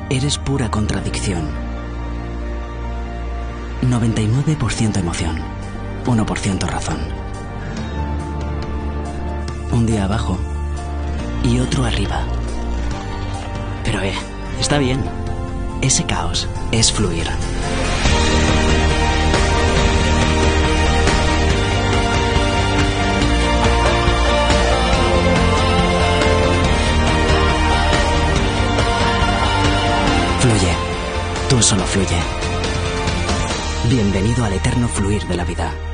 Eres pura contradicción. 99% emoción, 1% razón. Un día abajo y otro arriba. Pero está bien. Ese caos es fluir. Fluye. Tú solo fluye. Bienvenido al eterno fluir de la vida.